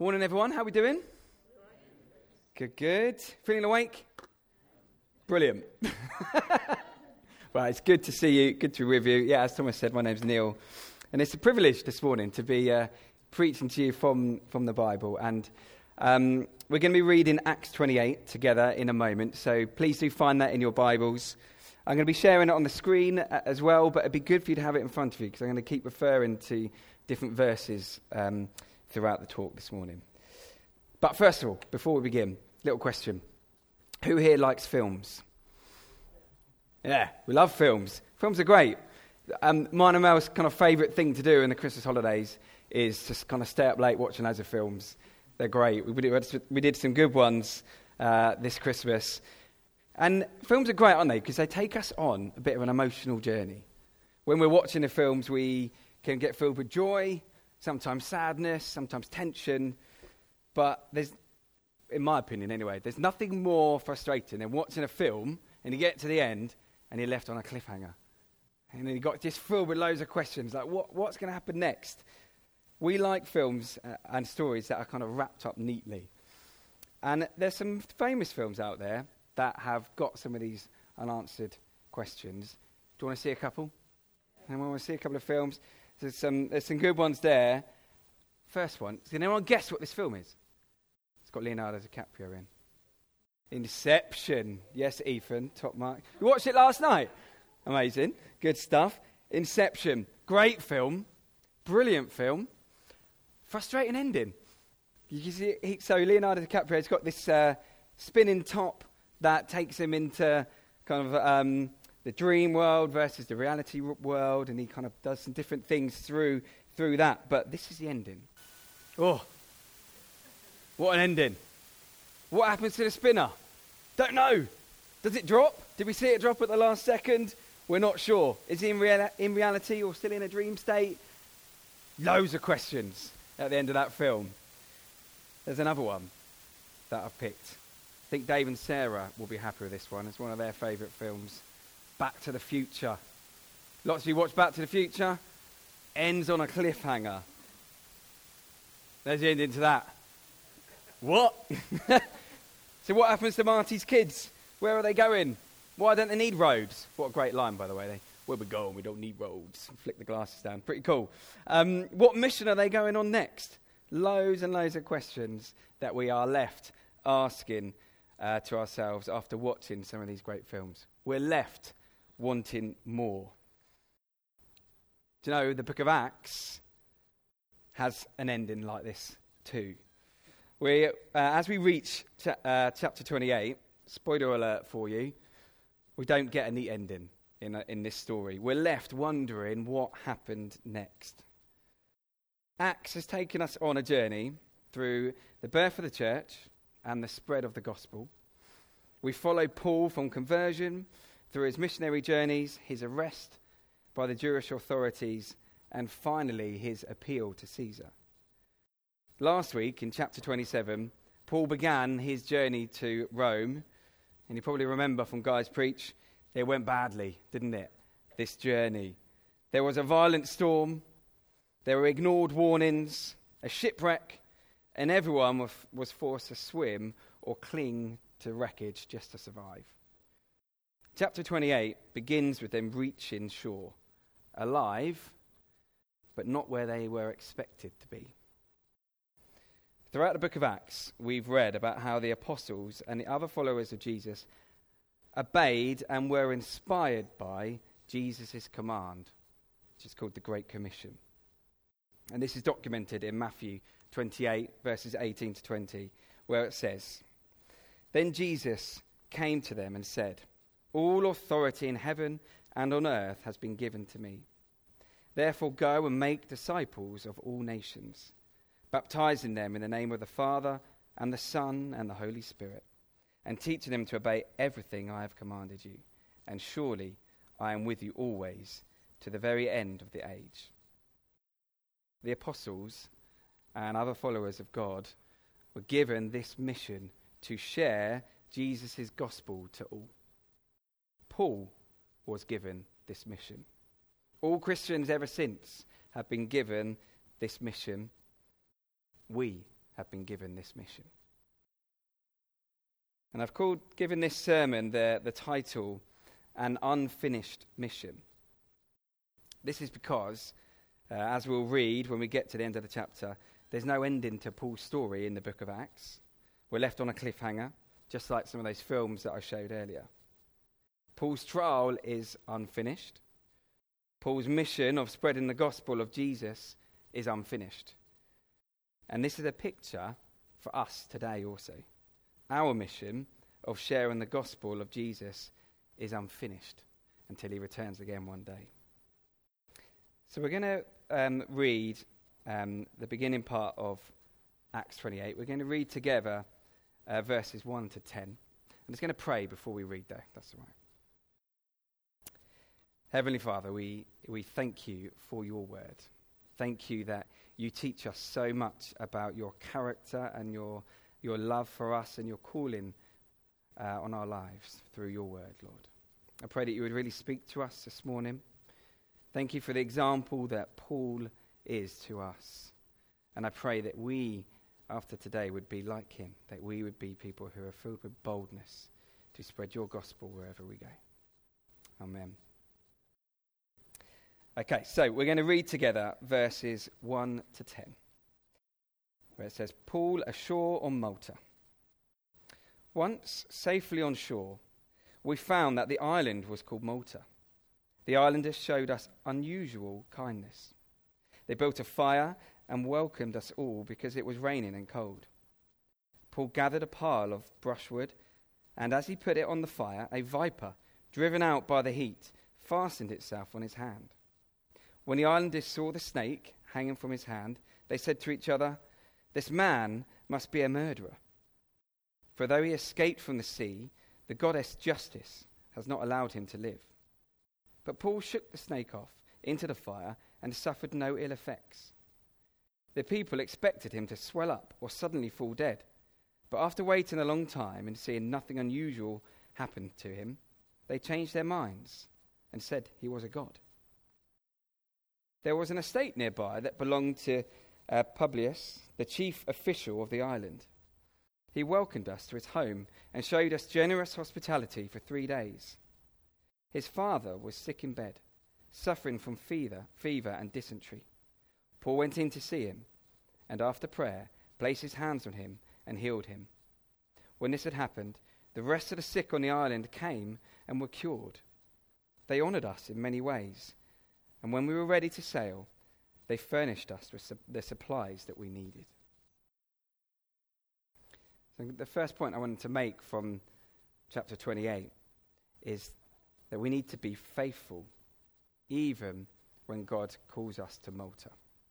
Morning, everyone. How we doing? Good, good. Feeling awake? Brilliant. Well, it's good to see you. Good to be with you. Yeah, as Thomas said, my name's Neil. And it's a privilege this morning to be preaching to you from the Bible. And we're going to be reading Acts 28 together in a moment. So please do find that in your Bibles. I'm going to be sharing it on the screen as well, but it'd be good for you to have it in front of you because I'm going to keep referring to different verses throughout the talk this morning. But first of all, before we begin, little question. Who here likes films? Yeah, we love films. Films are great. Mine and Mel's kind of favourite thing to do in the Christmas holidays is just kind of stay up late watching loads of films. They're great. We did some good ones this Christmas. And films are great, aren't they? Because they take us on a bit of an emotional journey. When we're watching the films, we can get filled with joy, sometimes sadness, sometimes tension. But there's, in my opinion anyway, there's nothing more frustrating than watching a film and you get to the end and you're left on a cliffhanger. And then you got just filled with loads of questions, like what's going to happen next? We like films and stories that are kind of wrapped up neatly. And there's some famous films out there that have got some of these unanswered questions. Do you want to see a couple? Anyone want to see a couple of films? There's some good ones there. First one, can anyone guess what this film is? It's got Leonardo DiCaprio in. Inception. Yes, Ethan, top mark. You watched it last night? Amazing. Good stuff. Inception. Great film. Brilliant film. Frustrating ending. You can see, so Leonardo DiCaprio's got this spinning top that takes him into kind of the dream world versus the reality world, and he kind of does some different things through that. But this is the ending. Oh, what an ending. What happens to the spinner? Don't know. Does it drop? Did we see it drop at the last second? We're not sure. Is he in reality or still in a dream state? Loads of questions at the end of that film. There's another one that I've picked. I think Dave and Sarah will be happy with this one. It's one of their favourite films. Back to the Future. Lots of you watch Back to the Future. Ends on a cliffhanger. There's the ending to that. What? So what happens to Marty's kids? Where are they going? Why don't they need roads? What a great line, by the way. Where we going? We don't need roads. Flick the glasses down. Pretty cool. What mission are they going on next? Loads and loads of questions that we are left asking to ourselves after watching some of these great films. We're left wanting more. Do you know, the book of Acts has an ending like this too. As we reach chapter 28, spoiler alert for you, we don't get a neat ending in this story. We're left wondering what happened next. Acts has taken us on a journey through the birth of the church and the spread of the gospel. We follow Paul from conversion through his missionary journeys, his arrest by the Jewish authorities, and finally his appeal to Caesar. Last week in chapter 27, Paul began his journey to Rome, and you probably remember from Guy's preach, it went badly, didn't it? This journey. There was a violent storm, there were ignored warnings, a shipwreck, and everyone was forced to swim or cling to wreckage just to survive. Chapter 28 begins with them reaching shore, alive, but not where they were expected to be. Throughout the book of Acts, we've read about how the apostles and the other followers of Jesus obeyed and were inspired by Jesus' command, which is called the Great Commission. And this is documented in Matthew 28, verses 18 to 20, where it says, "Then Jesus came to them and said, 'All authority in heaven and on earth has been given to me. Therefore go and make disciples of all nations, baptizing them in the name of the Father and the Son and the Holy Spirit, and teaching them to obey everything I have commanded you. And surely I am with you always to the very end of the age.'" The apostles and other followers of God were given this mission to share Jesus' gospel to all. Paul was given this mission. All Christians ever since have been given this mission. We have been given this mission. And I've given this sermon the title, An Unfinished Mission. This is because, as we'll read when we get to the end of the chapter, there's no ending to Paul's story in the book of Acts. We're left on a cliffhanger, just like some of those films that I showed earlier. Paul's trial is unfinished. Paul's mission of spreading the gospel of Jesus is unfinished. And this is a picture for us today also. Our mission of sharing the gospel of Jesus is unfinished until he returns again one day. So we're going to read the beginning part of Acts 28. We're going to read together verses 1 to 10. I'm just going to pray before we read though, that's all right. Heavenly Father, we thank you for your word. Thank you that you teach us so much about your character and your love for us and your calling on our lives through your word, Lord. I pray that you would really speak to us this morning. Thank you for the example that Paul is to us. And I pray that we, after today, would be like him, that we would be people who are filled with boldness to spread your gospel wherever we go. Amen. Okay, so we're going to read together verses 1 to 10, where it says, Paul ashore on Malta. Once safely on shore, we found that the island was called Malta. The islanders showed us unusual kindness. They built a fire and welcomed us all because it was raining and cold. Paul gathered a pile of brushwood, and as he put it on the fire, a viper, driven out by the heat, fastened itself on his hand. When the islanders saw the snake hanging from his hand, they said to each other, "This man must be a murderer. For though he escaped from the sea, the goddess Justice has not allowed him to live." But Paul shook the snake off into the fire and suffered no ill effects. The people expected him to swell up or suddenly fall dead. But after waiting a long time and seeing nothing unusual happen to him, they changed their minds and said he was a god. There was an estate nearby that belonged to Publius, the chief official of the island. He welcomed us to his home and showed us generous hospitality for 3 days. His father was sick in bed, suffering from fever and dysentery. Paul went in to see him, and after prayer, placed his hands on him and healed him. When this had happened, the rest of the sick on the island came and were cured. They honored us in many ways, and when we were ready to sail, they furnished us with the supplies that we needed. So the first point I wanted to make from chapter 28 is that we need to be faithful even when God calls us to Malta.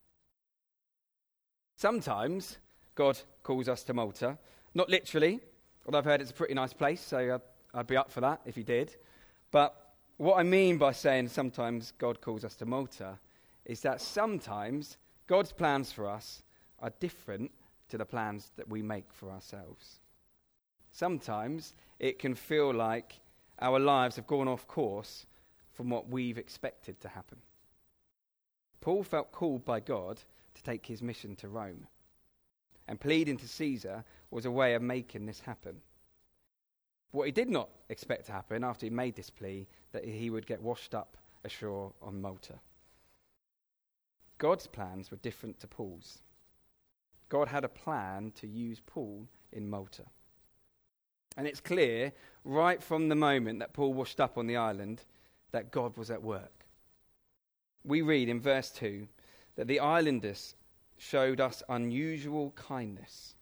Sometimes God calls us to Malta, not literally, although I've heard it's a pretty nice place, so I'd be up for that if he did. But what I mean by saying sometimes God calls us to Malta is that sometimes God's plans for us are different to the plans that we make for ourselves. Sometimes it can feel like our lives have gone off course from what we've expected to happen. Paul felt called by God to take his mission to Rome, and pleading to Caesar was a way of making this happen. What he did not expect to happen after he made this plea, that he would get washed up ashore on Malta. God's plans were different to Paul's. God had a plan to use Paul in Malta. And it's clear right from the moment that Paul washed up on the island that God was at work. We read in verse 2 that the islanders showed us unusual kindness.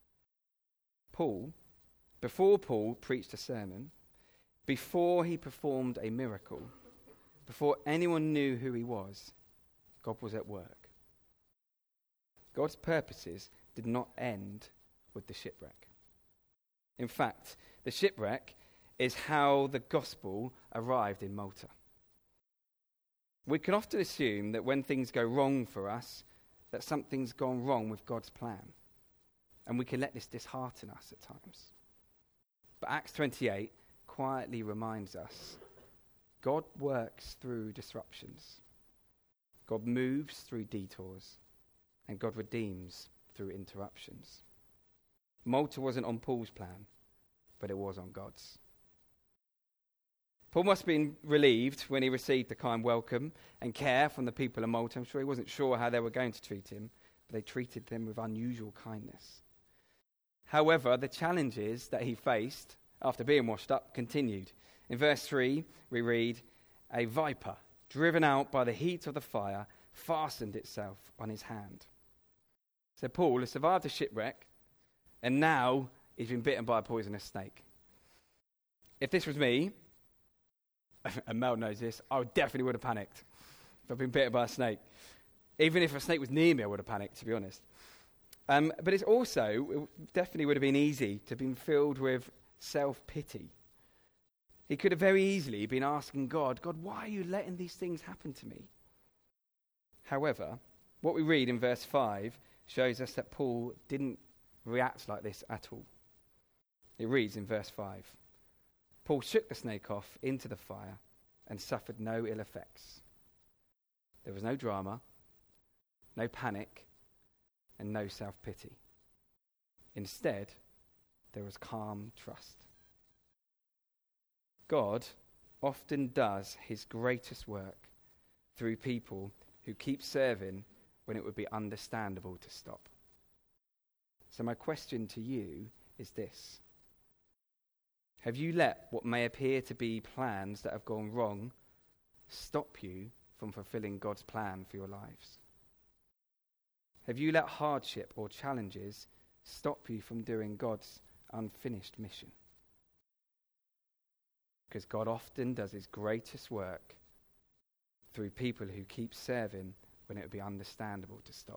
Before Paul preached a sermon, before he performed a miracle, before anyone knew who he was, God was at work. God's purposes did not end with the shipwreck. In fact, the shipwreck is how the gospel arrived in Malta. We can often assume that when things go wrong for us, that something's gone wrong with God's plan. And we can let this dishearten us at times. But Acts 28 quietly reminds us God works through disruptions. God moves through detours. And God redeems through interruptions. Malta wasn't on Paul's plan, but it was on God's. Paul must have been relieved when he received the kind welcome and care from the people of Malta. I'm sure he wasn't sure how they were going to treat him, but they treated them with unusual kindness. However, the challenges that he faced after being washed up continued. In verse 3, we read, "A viper, driven out by the heat of the fire, fastened itself on his hand." So Paul has survived a shipwreck, and now he's been bitten by a poisonous snake. If this was me, and Mel knows this, I definitely would have panicked if I'd been bitten by a snake. Even if a snake was near me, I would have panicked, to be honest. But it definitely would have been easy to have been filled with self-pity. He could have very easily been asking God, why are you letting these things happen to me? However, what we read in verse 5 shows us that Paul didn't react like this at all. It reads in verse 5, "Paul shook the snake off into the fire and suffered no ill effects." There was no drama, no panic, and no self-pity. Instead, there was calm trust. God often does his greatest work through people who keep serving when it would be understandable to stop. So my question to you is this: have you let what may appear to be plans that have gone wrong stop you from fulfilling God's plan for your lives? Have you let hardship or challenges stop you from doing God's unfinished mission? Because God often does his greatest work through people who keep serving when it would be understandable to stop.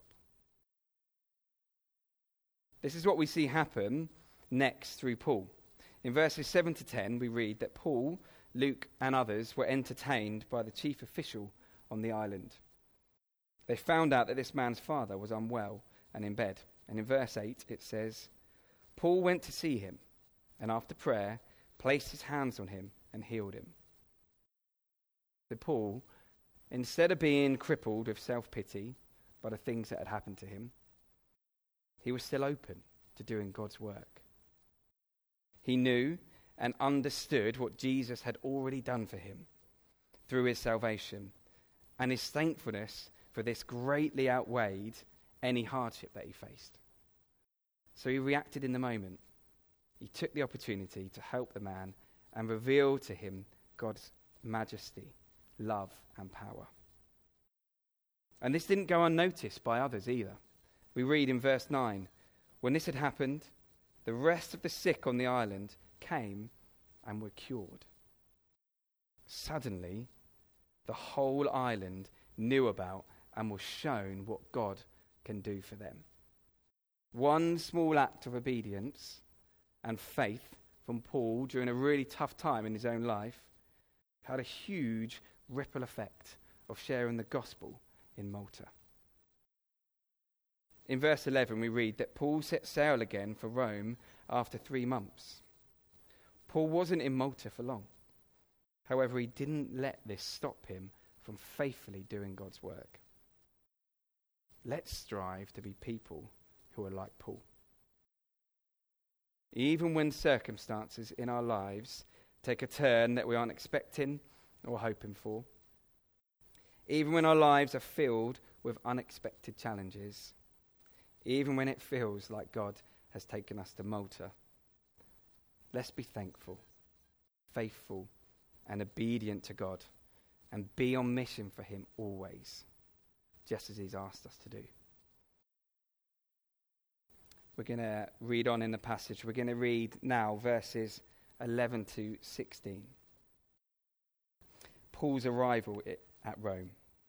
This is what we see happen next through Paul. In verses 7 to 10, we read that Paul, Luke, and others were entertained by the chief official on the island. They found out that this man's father was unwell and in bed. And in verse 8, it says, "Paul went to see him, and after prayer, placed his hands on him and healed him." So Paul, instead of being crippled with self-pity by the things that had happened to him, he was still open to doing God's work. He knew and understood what Jesus had already done for him through his salvation, and his thankfulness for this greatly outweighed any hardship that he faced. So he reacted in the moment. He took the opportunity to help the man and reveal to him God's majesty, love, and power. And this didn't go unnoticed by others either. We read in verse 9, "When this had happened, the rest of the sick on the island came and were cured." Suddenly, the whole island knew about and was shown what God can do for them. One small act of obedience and faith from Paul during a really tough time in his own life had a huge ripple effect of sharing the gospel in Malta. In verse 11, we read that Paul set sail again for Rome after 3 months. Paul wasn't in Malta for long. However, he didn't let this stop him from faithfully doing God's work. Let's strive to be people who are like Paul. Even when circumstances in our lives take a turn that we aren't expecting or hoping for, even when our lives are filled with unexpected challenges, even when it feels like God has taken us to Malta, let's be thankful, faithful, and obedient to God, and be on mission for him always, just as he's asked us to do. We're going to read on in the passage. We're going to read now verses 11 to 16. Paul's arrival at Rome.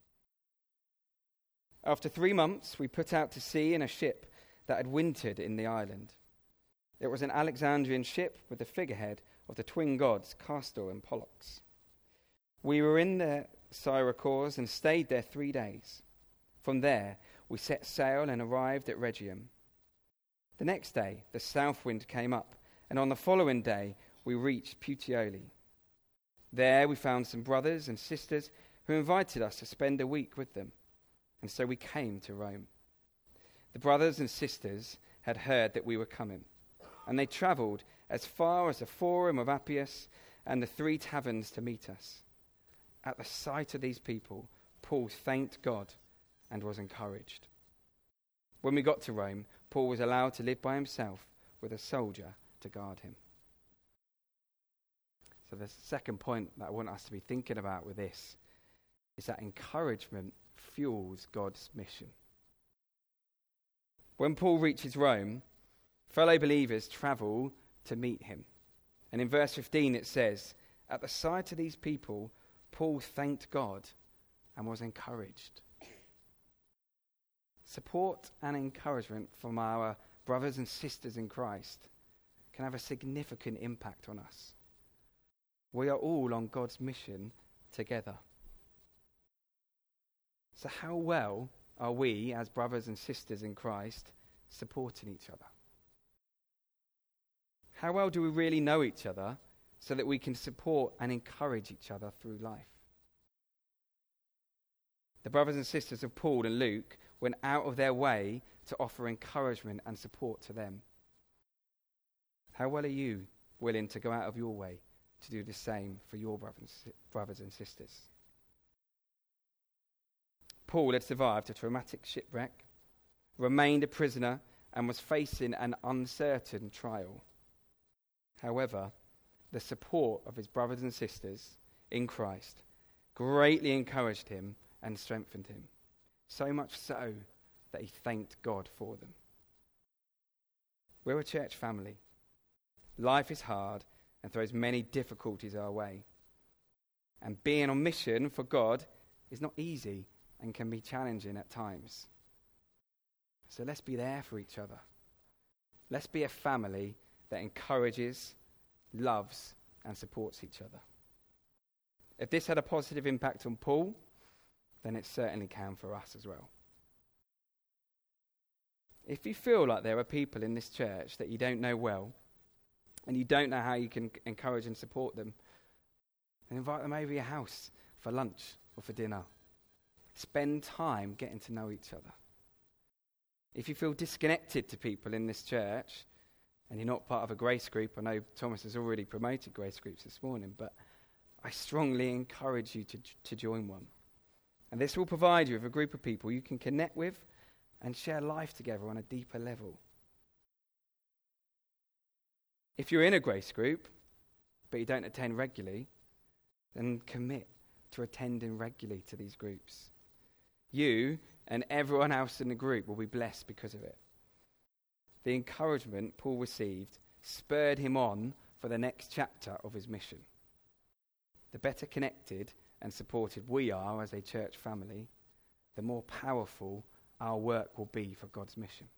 After 3 months, we put out to sea in a ship that had wintered in the island. It was an Alexandrian ship with the figurehead of the twin gods, Castor and Pollux. We were in the Syracuse and stayed there 3 days. From there, we set sail and arrived at Rhegium. The next day, the south wind came up, and on the following day, we reached Puteoli. There, we found some brothers and sisters who invited us to spend a week with them, and so we came to Rome. The brothers and sisters had heard that we were coming, and they travelled as far as the Forum of Appius and the 3 taverns to meet us. At the sight of these people, Paul thanked God and was encouraged. When we got to Rome, Paul was allowed to live by himself with a soldier to guard him. So the second point that I want us to be thinking about with this is that encouragement fuels God's mission. When Paul reaches Rome, fellow believers travel to meet him. And in verse 15 it says, at the sight of these people, Paul thanked God and was encouraged. Support and encouragement from our brothers and sisters in Christ can have a significant impact on us. We are all on God's mission together. So how well are we, as brothers and sisters in Christ, supporting each other? How well do we really know each other so that we can support and encourage each other through life? The brothers and sisters of Paul and Luke went out of their way to offer encouragement and support to them. How well are you willing to go out of your way to do the same for your brothers and sisters? Paul had survived a traumatic shipwreck, remained a prisoner, and was facing an uncertain trial. However, the support of his brothers and sisters in Christ greatly encouraged him and strengthened him, so much so that he thanked God for them. We're a church family. Life is hard and throws many difficulties our way. And being on mission for God is not easy and can be challenging at times. So let's be there for each other. Let's be a family that encourages, loves, and supports each other. If this had a positive impact on Paul, then it certainly can for us as well. If you feel like there are people in this church that you don't know well, and you don't know how you can encourage and support them, then invite them over your house for lunch or for dinner. Spend time getting to know each other. If you feel disconnected to people in this church, and you're not part of a grace group, I know Thomas has already promoted grace groups this morning, but I strongly encourage you to join one. And this will provide you with a group of people you can connect with and share life together on a deeper level. If you're in a grace group, but you don't attend regularly, then commit to attending regularly to these groups. You and everyone else in the group will be blessed because of it. The encouragement Paul received spurred him on for the next chapter of his mission. The better connected and supported we are as a church family, the more powerful our work will be for God's mission.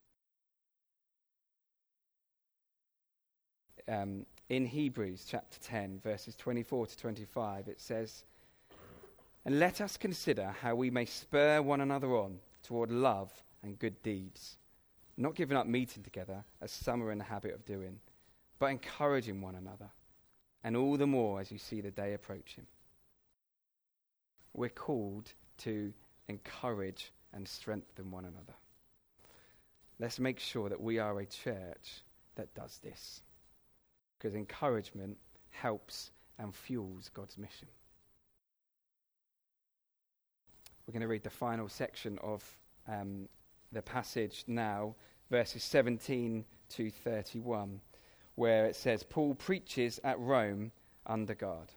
In Hebrews chapter 10, verses 24 to 25, it says, "And let us consider how we may spur one another on toward love and good deeds, not giving up meeting together as some are in the habit of doing, but encouraging one another, and all the more as you see the day approaching." We're called to encourage and strengthen one another. Let's make sure that we are a church that does this, because encouragement helps and fuels God's mission. We're going to read the final section of the passage now, verses 17 to 31, where it says, Paul preaches at Rome under guard.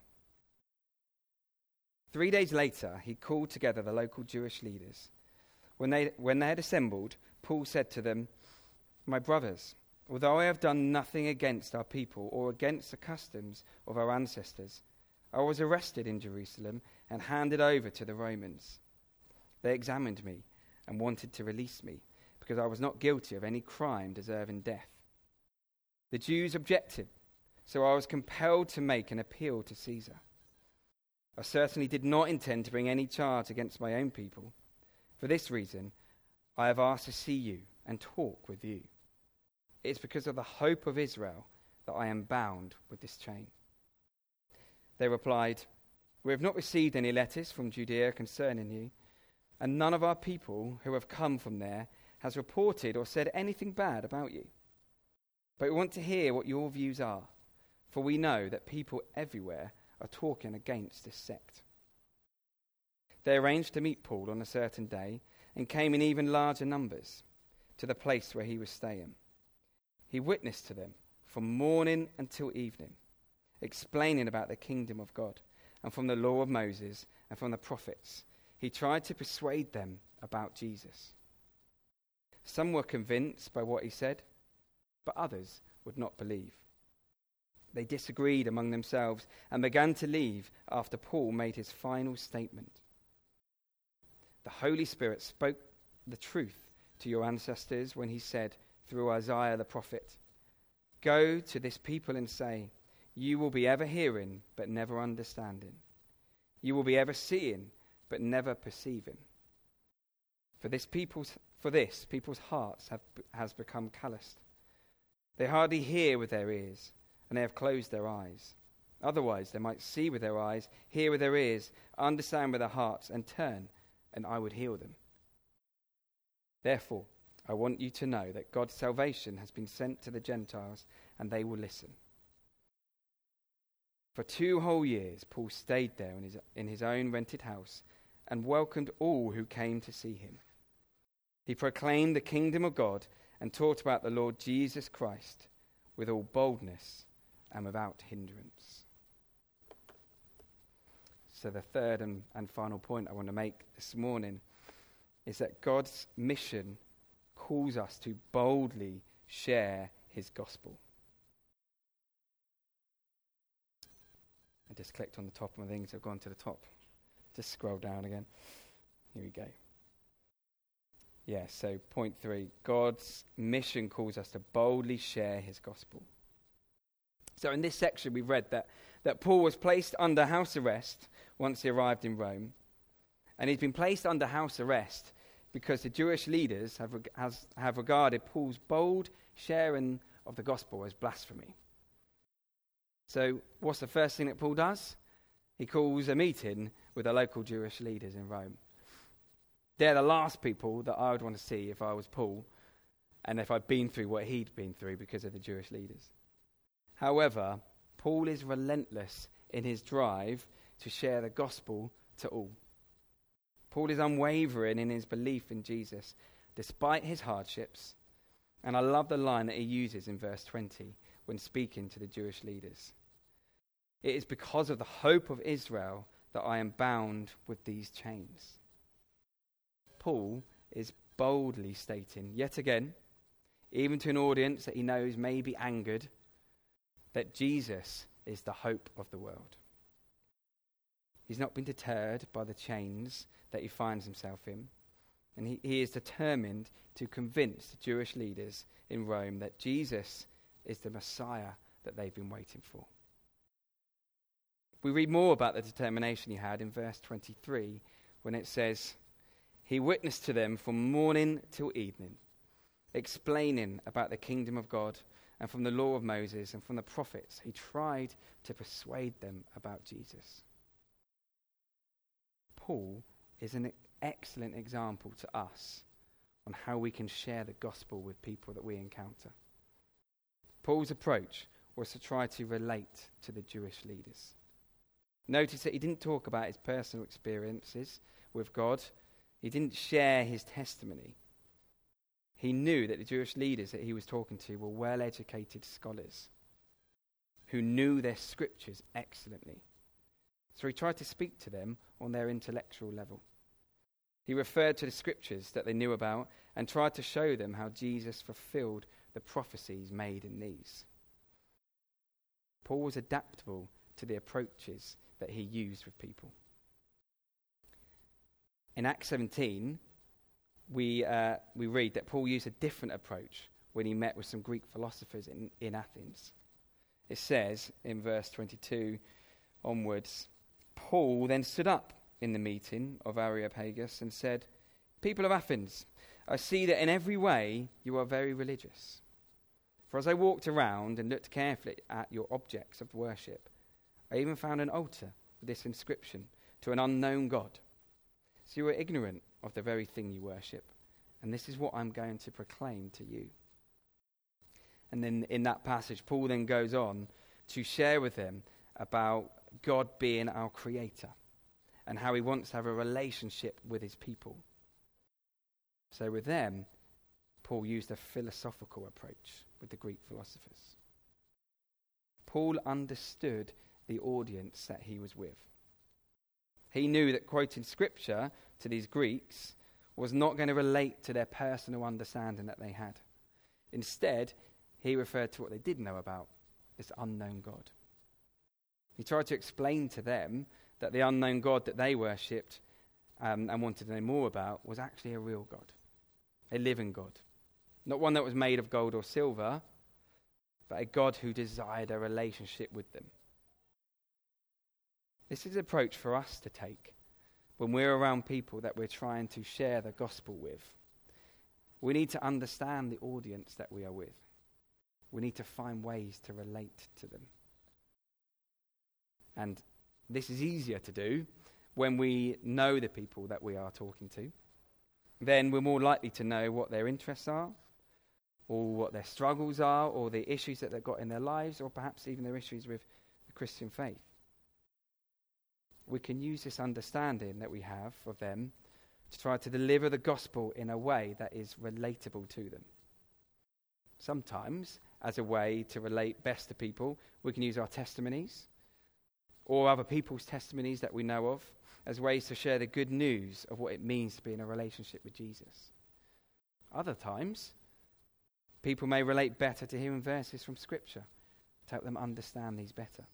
3 days later, he called together the local Jewish leaders. When they had assembled, Paul said to them, "My brothers, although I have done nothing against our people or against the customs of our ancestors, I was arrested in Jerusalem and handed over to the Romans. They examined me and wanted to release me because I was not guilty of any crime deserving death. The Jews objected, so I was compelled to make an appeal to Caesar. I certainly did not intend to bring any charge against my own people. For this reason, I have asked to see you and talk with you. It is because of the hope of Israel that I am bound with this chain." They replied, "We have not received any letters from Judea concerning you, and none of our people who have come from there has reported or said anything bad about you. But we want to hear what your views are, for we know that people everywhere are talking against this sect." They arranged to meet Paul on a certain day and came in even larger numbers to the place where he was staying. He witnessed to them from morning until evening, explaining about the kingdom of God and from the law of Moses and from the prophets. He tried to persuade them about Jesus. Some were convinced by what he said, but others would not believe. They disagreed among themselves and began to leave after Paul made his final statement. "The Holy Spirit spoke the truth to your ancestors when he said through Isaiah the prophet, 'Go to this people and say, you will be ever hearing but never understanding. You will be ever seeing but never perceiving. For this people's hearts has become calloused. They hardly hear with their ears, and they have closed their eyes. Otherwise they might see with their eyes, hear with their ears, understand with their hearts, and turn, and I would heal them.' Therefore, I want you to know that God's salvation has been sent to the Gentiles, and they will listen." For 2 whole years, Paul stayed there in his own rented house and welcomed all who came to see him. He proclaimed the kingdom of God and taught about the Lord Jesus Christ with all boldness and without hindrance. So the third and final point I want to make this morning is that God's mission calls us to boldly share his gospel. I just clicked on the top of my things, I've gone to the top. Just scroll down again. Here we go. Yeah, so point 3, God's mission calls us to boldly share his gospel. So in this section we've read that Paul was placed under house arrest once he arrived in Rome. And he's been placed under house arrest because the Jewish leaders have regarded Paul's bold sharing of the gospel as blasphemy. So what's the first thing that Paul does? He calls a meeting with the local Jewish leaders in Rome. They're the last people that I would want to see if I was Paul and if I'd been through what he'd been through because of the Jewish leaders. However, Paul is relentless in his drive to share the gospel to all. Paul is unwavering in his belief in Jesus despite his hardships. And I love the line that he uses in verse 20 when speaking to the Jewish leaders. "It is because of the hope of Israel that I am bound with these chains." Paul is boldly stating, yet again, even to an audience that he knows may be angered, that Jesus is the hope of the world. He's not been deterred by the chains that he finds himself in, and he is determined to convince the Jewish leaders in Rome that Jesus is the Messiah that they've been waiting for. We read more about the determination he had in verse 23 when it says, "He witnessed to them from morning till evening, explaining about the kingdom of God and from the law of Moses and from the prophets. He tried to persuade them about Jesus." Paul is an excellent example to us on how we can share the gospel with people that we encounter. Paul's approach was to try to relate to the Jewish leaders. Notice that he didn't talk about his personal experiences with God. He didn't share his testimony. He knew that the Jewish leaders that he was talking to were well-educated scholars who knew their scriptures excellently. So he tried to speak to them on their intellectual level. He referred to the scriptures that they knew about and tried to show them how Jesus fulfilled the prophecies made in these. Paul was adaptable to the approaches that he used with people. In Acts 17, we read that Paul used a different approach when he met with some Greek philosophers in Athens. It says in verse 22 onwards, "Paul then stood up in the meeting of Areopagus and said, 'People of Athens, I see that in every way you are very religious. For as I walked around and looked carefully at your objects of worship, I even found an altar with this inscription, to an unknown God. So you are ignorant of the very thing you worship, and this is what I'm going to proclaim to you. And then in that passage, Paul then goes on to share with them about God being our creator and how he wants to have a relationship with his people. So with them, Paul used a philosophical approach with the Greek philosophers. Paul understood the audience that he was with. He knew that quoting scripture to these Greeks was not going to relate to their personal understanding that they had. Instead, he referred to what they did know about this unknown God. He tried to explain to them that the unknown God that they worshipped and wanted to know more about was actually a real God, a living God. Not one that was made of gold or silver, but a God who desired a relationship with them. This is an approach for us to take when we're around people that we're trying to share the gospel with. We need to understand the audience that we are with. We need to find ways to relate to them. And this is easier to do when we know the people that we are talking to. Then we're more likely to know what their interests are, or what their struggles are, or the issues that they've got in their lives, or perhaps even their issues with the Christian faith. We can use this understanding that we have of them to try to deliver the gospel in a way that is relatable to them. Sometimes, as a way to relate best to people, we can use our testimonies or other people's testimonies that we know of as ways to share the good news of what it means to be in a relationship with Jesus. Other times, people may relate better to hearing verses from Scripture to help them understand these better.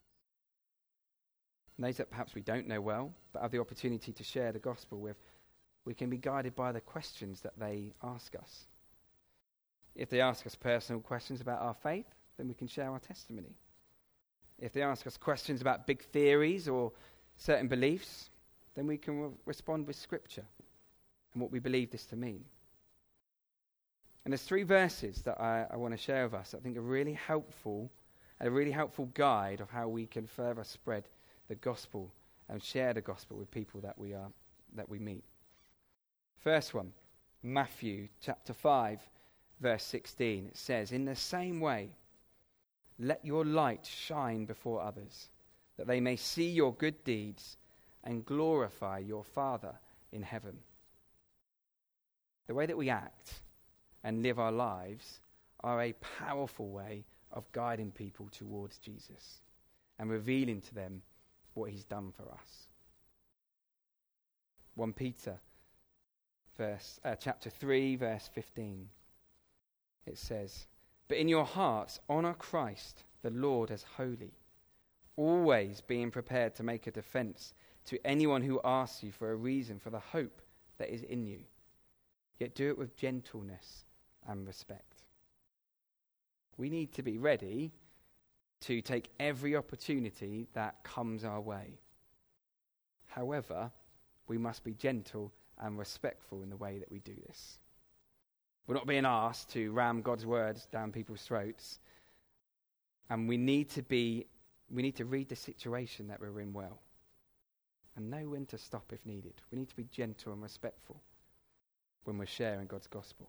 And those that perhaps we don't know well, but have the opportunity to share the gospel with, we can be guided by the questions that they ask us. If they ask us personal questions about our faith, then we can share our testimony. If they ask us questions about big theories or certain beliefs, then we can respond with Scripture and what we believe this to mean. And there's 3 verses that I want to share with us that I think are really helpful, a really helpful guide of how we can further spread the gospel and share the gospel with people that we meet. First one, Matthew chapter 5, verse 16. It says, "In the same way, let your light shine before others, that they may see your good deeds and glorify your Father in heaven." The way that we act and live our lives are a powerful way of guiding people towards Jesus and revealing to them what he's done for us. 1 Peter chapter 3, verse 15. It says, "But in your hearts honor Christ, the Lord, as holy, always being prepared to make a defense to anyone who asks you for a reason for the hope that is in you. Yet do it with gentleness and respect." We need to be ready to take every opportunity that comes our way. However, we must be gentle and respectful in the way that we do this. We're not being asked to ram God's words down people's throats, and we need to read the situation that we're in well and know when to stop if needed. We need to be gentle and respectful when we're sharing God's gospel.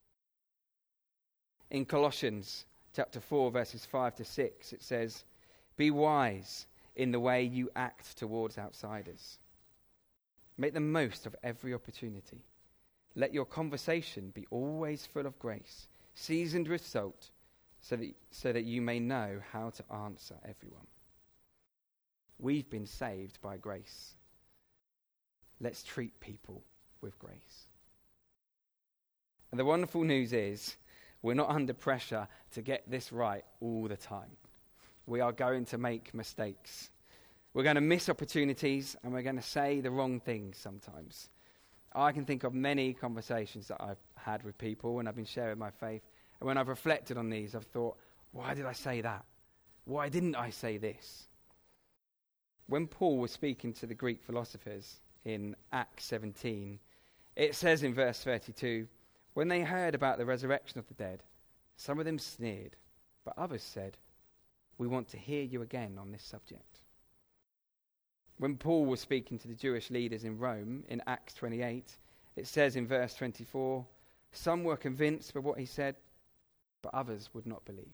In Colossians chapter 4, verses 5 to 6, it says, "Be wise in the way you act towards outsiders. Make the most of every opportunity. Let your conversation be always full of grace, seasoned with salt, so that you may know how to answer everyone." We've been saved by grace. Let's treat people with grace. And the wonderful news is, we're not under pressure to get this right all the time. We are going to make mistakes. We're going to miss opportunities, and we're going to say the wrong things sometimes. I can think of many conversations that I've had with people when I've been sharing my faith, and when I've reflected on these, I've thought, why did I say that? Why didn't I say this? When Paul was speaking to the Greek philosophers in Acts 17, it says in verse 32, "When they heard about the resurrection of the dead, some of them sneered, but others said, 'We want to hear you again on this subject.'" When Paul was speaking to the Jewish leaders in Rome in Acts 28, It says in verse 24, some were convinced by what he said, but others would not believe.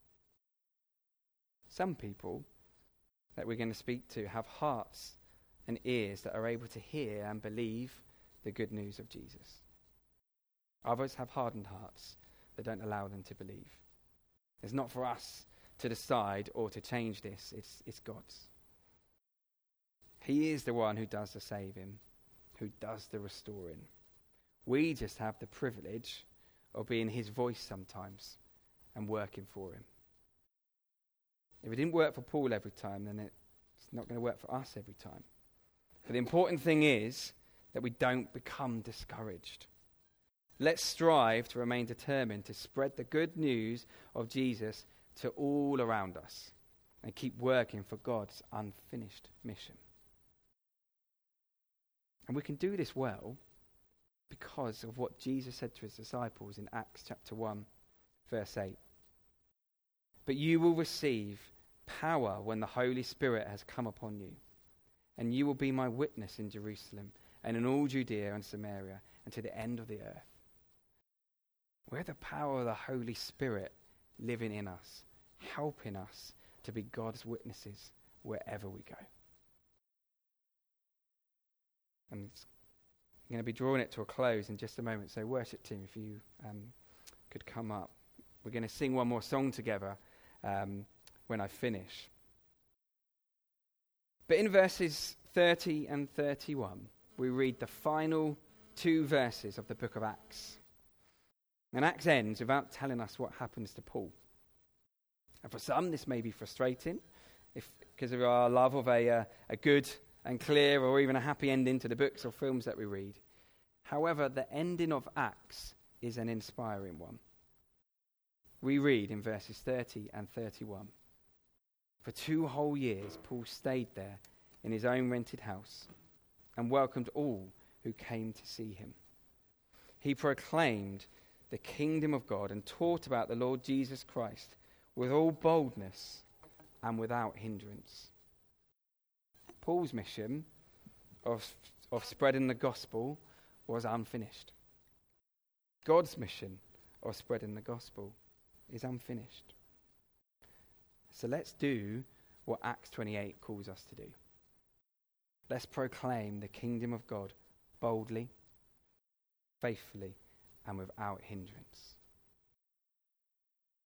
Some people that we're going to speak to have hearts and ears that are able to hear and believe the good news of Jesus. Others have hardened hearts that don't allow them to believe. It's not for us to decide or to change this. It's God's. He is the one who does the saving, who does the restoring. We just have the privilege of being his voice sometimes and working for him. If it didn't work for Paul every time, then it's not going to work for us every time. But the important thing is that we don't become discouraged. Let's strive to remain determined to spread the good news of Jesus to all around us and keep working for God's unfinished mission. And we can do this well because of what Jesus said to his disciples in Acts chapter 1, verse 8. But you will receive power when the Holy Spirit has come upon you, and you will be my witness in Jerusalem and in all Judea and Samaria and to the end of the earth. We have the power of the Holy Spirit living in us, helping us to be God's witnesses wherever we go. And I'm going to be drawing it to a close in just a moment. So worship team, if you could come up. We're going to sing one more song together when I finish. But in verses 30 and 31, we read the final two verses of the book of Acts. And Acts ends without telling us what happens to Paul. And for some, this may be frustrating because of our love of a good and clear or even a happy ending to the books or films that we read. However, the ending of Acts is an inspiring one. We read in verses 30 and 31. For 2 whole years, Paul stayed there in his own rented house and welcomed all who came to see him. He proclaimed the kingdom of God and taught about the Lord Jesus Christ with all boldness and without hindrance. Paul's mission of spreading the gospel was unfinished. God's mission of spreading the gospel is unfinished. So let's do what Acts 28 calls us to do. Let's proclaim the kingdom of God boldly, faithfully, and without hindrance.